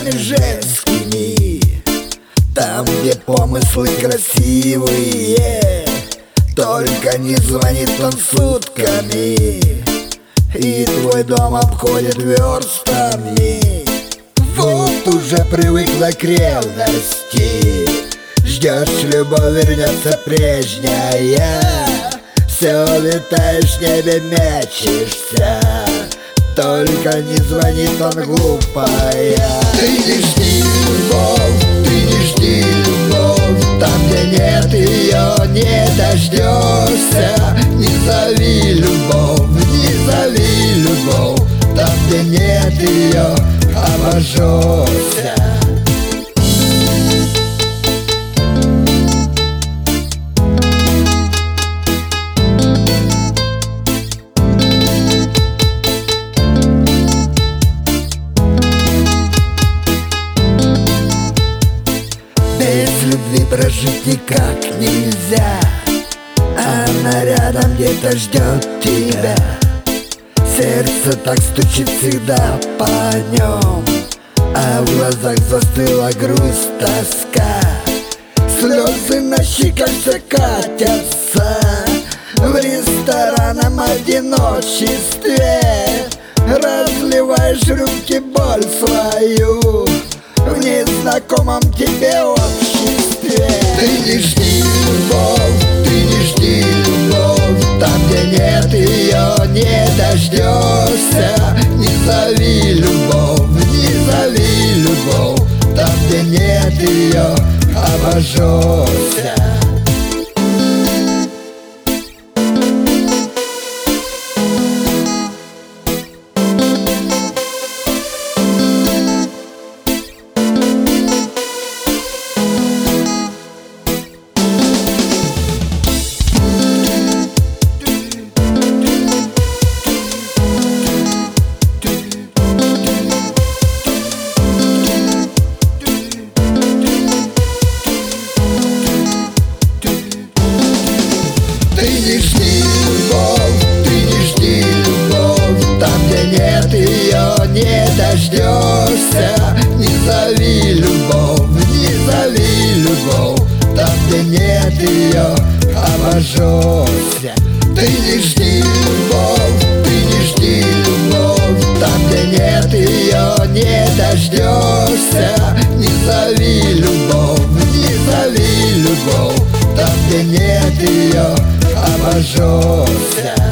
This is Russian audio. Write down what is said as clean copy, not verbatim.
устами женскими. Там, где помыслы красивые, только не звонит он сутками, и твой дом обходит верстами. Вот уже привыкла к ревности, ждешь, любовь вернется прежняя. Все летаешь в небе, мячешься, только не звонит он, глупая. Ты не жди любовь, ты не жди любовь, там, где нет ее, не дождешься. Не зови любовь, не зови любовь, там, где нет ее, обожжешься. Без любви прожить никак нельзя, она рядом где-то ждет тебя. Сердце так стучит всегда по нем, а в глазах застыла грусть, тоска. Слезы на щеках все катятся в ресторанном одиночестве. Разливаешь в рюмке боль свою в незнакомом тебе обществе. Ты не жди любовь, ты не жди любовь, там, где нет ее, не дождешься. Не зови любовь, не зови любовь, там, где нет ее, обожжешься. Ты не жди любовь, ты не жди любовь, там, где нет ее, не дождешься. Не зови любовь, не зови любовь, там, где нет ее, обожжешься. Ты не жди любовь, ты не жди любовь, там, где нет ее, не дождешься. Не зови любовь, не зови любовь, там, где нет ее, обожжешься.